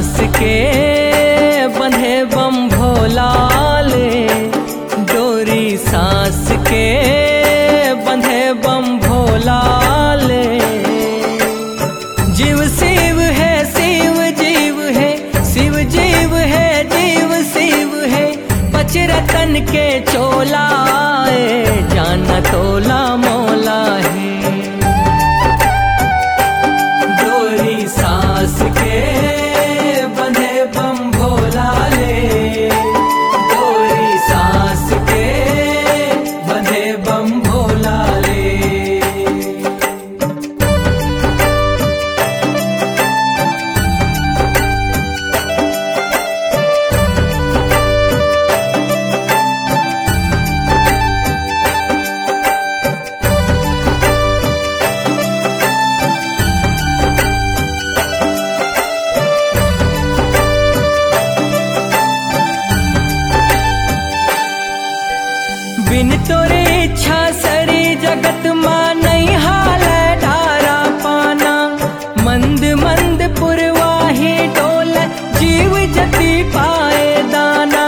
सांस के बंधे बम भोला ले, डोरी सांस के बंधे बम भोला ले। जीव शिव है शिव जीव है, शिव जीव है जीव शिव है। पचरतन के चोला जान तोला मोला है। डोरी सांस के बंधे बम भोला ले, डोरी सांस के बंधे बम भोला ले। बिन तोरे इच्छा सरी जगत मां नहीं हाल ढारा पाना। मंद मंद पुरवाही डोल जीव जति पाए दाना।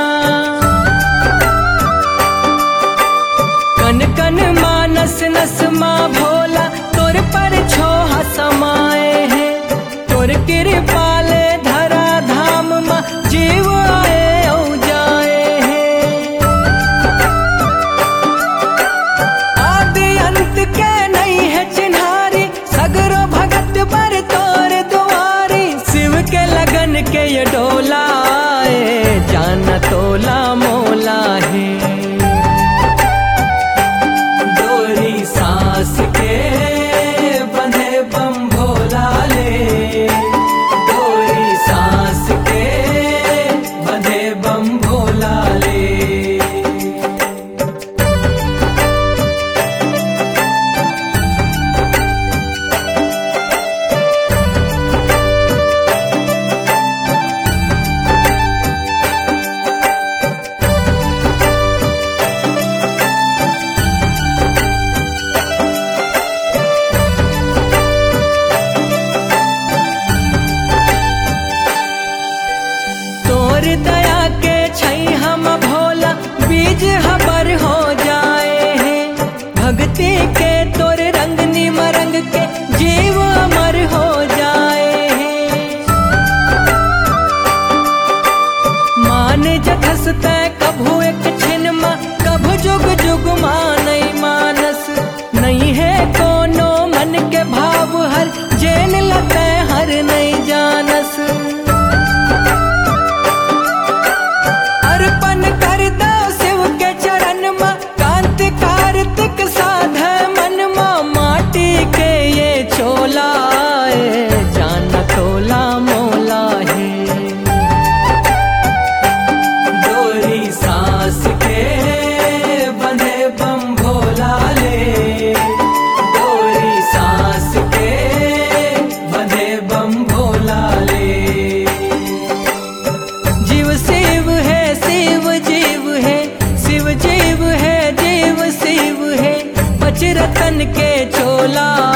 कन कन मानस नस मां भोला तोर पर छोहा समाए है। तोर कृपाले धरा धाम मां जीव आए औ जाए है। आदि अंत के नहीं है चिन्हारी, सगरो भगत पर तोर दुआरी। शिव के लगन के ये डोला जान तोला मोला है। डोरी सांस के बंधे बम भोला ले, डोरी सांस के बंधे बम भोला ले। तोर दया के छई हम भोला बीज हबर हो जाए हैं। भक्ति के तोर रंग निमरंग के जीव अमर हो जाए हैं। मान जथस तय कभू एक छिन मा, कभू जुग जुग मानई मानस। नहीं है कोनो मन के भाव हर, जैन लते हर नहीं जानस। अर्पण कर दो शिव के चरण मा, कांत कार्तिक साध मन मा। माटी के ये चोला जान तोला मोला है। डोरी सांस के बंधे बम भोला ले, डोरी सांस के बंधे बम भोला ले। जीव शिव है शिव जीव है, शिव जीव है जीव शिव है। पचरतन के चोला